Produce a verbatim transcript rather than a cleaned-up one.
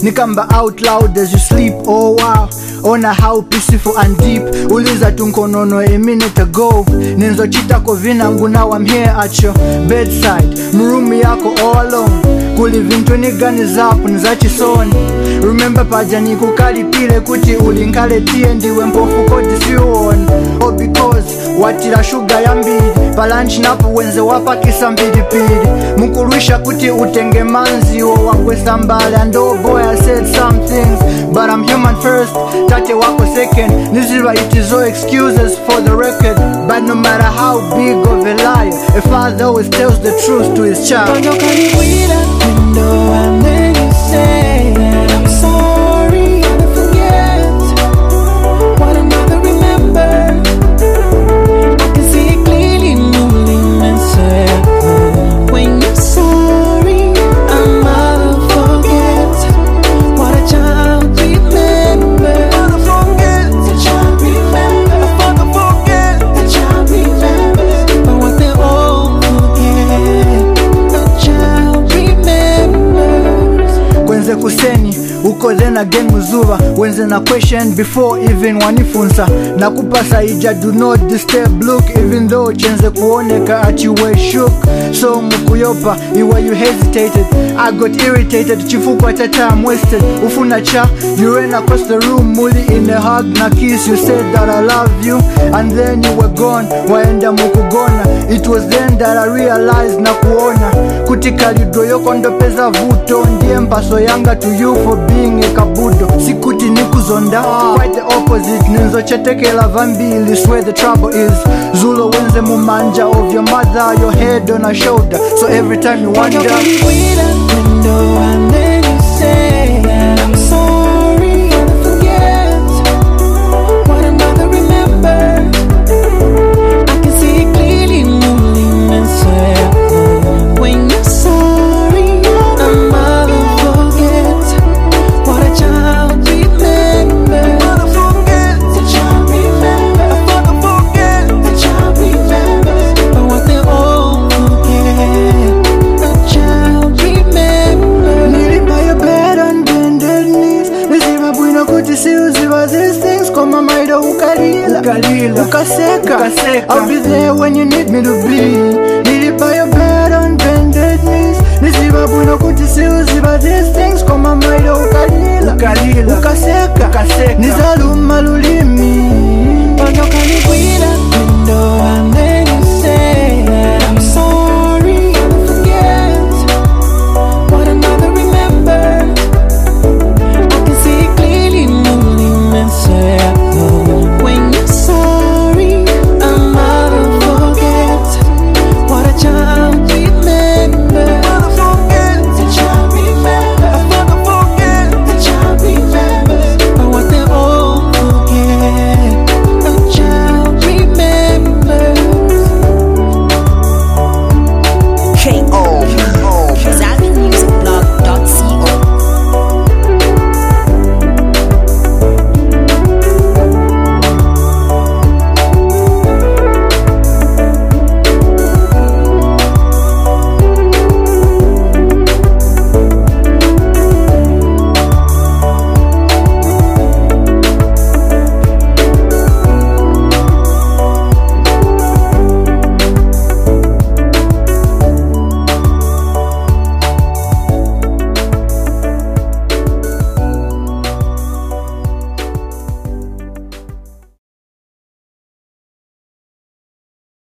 nikamba out loud as you sleep. Oh wow, ona how peaceful and deep. Uliza tunkonono a minute ago. Ninzo chita kovinangu, now I'm here at your bedside. Murumi yako all alone. Kuli vintu nigani zapu nizachisoni. Remember pajani kukali pile kuti ulinkale tie ndiwe mpofu kodi siuoni. Oh because watira sugar ya mbili palanchi napo wenze wapakisa mbili pili. Mukuruisha kuti utenge manzi wo wakwesa mbale. And oh boy I said some things, but I'm human first, tate wako second. Nizira it is no excuses for the record. But no matter how big of a liar, a father always tells the truth to his child. And then you say that I'm sorry and I forget what another remembers. I can see it clearly, moving and certain. When you're sorry, a mother forgets what a child remembers. Mother forgets, the child remembers. A father forgets, the child remembers. But what they all forget, the child remembers. Kwenze kuseni uko then again muzuva. Wenze na question before even wanifunsa. Nakupasa ija do not disturb look. Even though chenze kuoneka at you were shook. So mukuyopa iwa you hesitated. I got irritated chifuku at a time wasted. Ufuna cha you ran across the room. Muli in a hug na kiss. You said that I love you and then you were gone. Waenda mukugona. It was then that I realized na kuona kutika lidoyo kondo pesa vuto. Ndiye mpaso yanga to you for being a kabudo. Sikuti nikuzonda, quite the opposite. Ninzo chetekela vambili, swear the trouble is Zulo wenze mumanja of your mother, your head on her shoulder. So every time you wonder, and then you say that I'm sorry and I forget what another remembers. I can see it clearly, moving and certain. When you're sorry, a mother forgets what a child remembers. Mother forgets, the child remembers. A father forgets, the child remembers. But what they all forget, the child remembers. Kneeling by your bed on bended knees. Nizima bwino kuti si uziva these things. Koma maida ukalila, ukalila, ukaseka, ukaseka. I'll be there when you need me to be. Kneeling by your bed on bended knees. Nizima bwino kuti si uziva these things. Koma maida ukalila, ukalila, ukaseka, ukaseka. Nizaluma lulimi